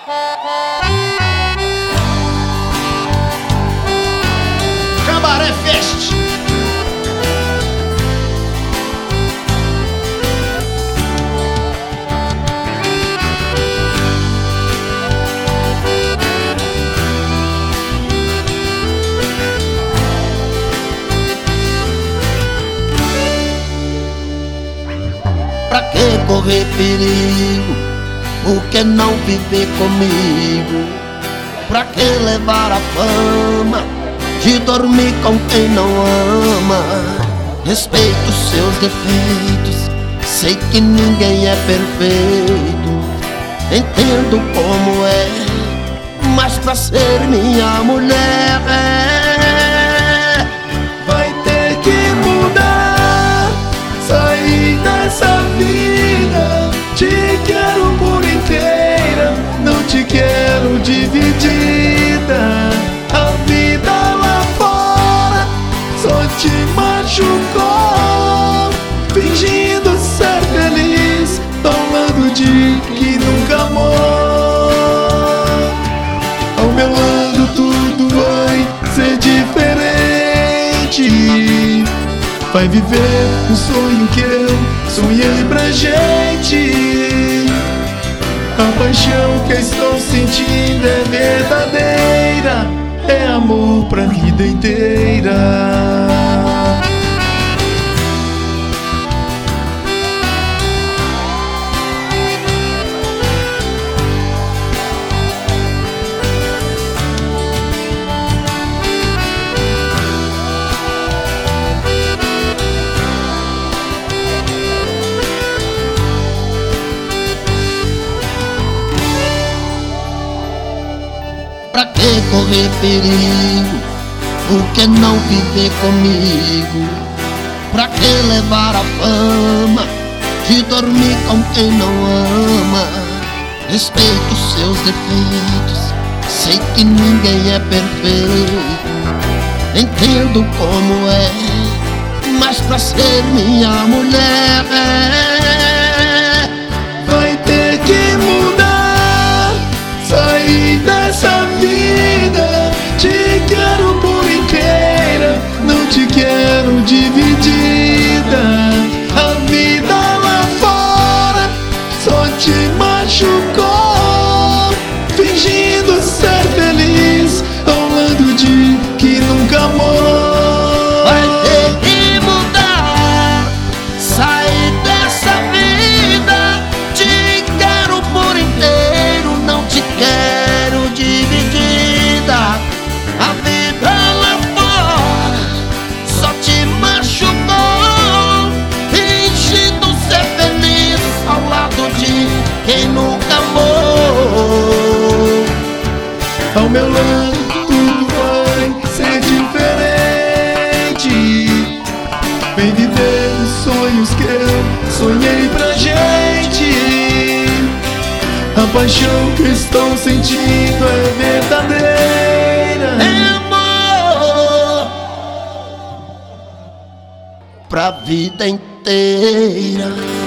Cabaré Fest. Pra que correr perigo? Por que não viver comigo? Pra que levar a fama de dormir com quem não ama? Respeito seus defeitos, sei que ninguém é perfeito. Entendo como é, mas pra ser minha mulher vai ter que mudar, sair dessa vida. Te quero por inteira, não te quero dividida. A vida lá fora só te machucou, fingindo ser feliz, falando de que nunca amou. Ao meu lado tudo vai ser diferente. Vai viver um sonho que eu sonhei pra gente. A paixão que estou sentindo é verdadeira, é amor pra vida inteira. Pra que correr perigo? Por que não viver comigo? Pra que levar a fama de dormir com quem não ama? Respeito seus defeitos, sei que ninguém é perfeito. Entendo como é, mas pra ser minha mulher vai ter que mudar, sair dessa vida. Te quero por inteira, não te quero dividida. A vida lá fora só te machucou, fingindo ser feliz, falando de que nunca amou. vai ter que mudar, sair dessa vida. Te quero por inteiro, não te quero dividida. A vida lá fora só te machucou, fingindo ser feliz ao lado de quem nunca amou. Ao meu lado tudo vai ser diferente. Vem viver os sonhos que eu sonhei pra gente. A paixão que estou sentindo é verdadeira, É amor pra vida inteira.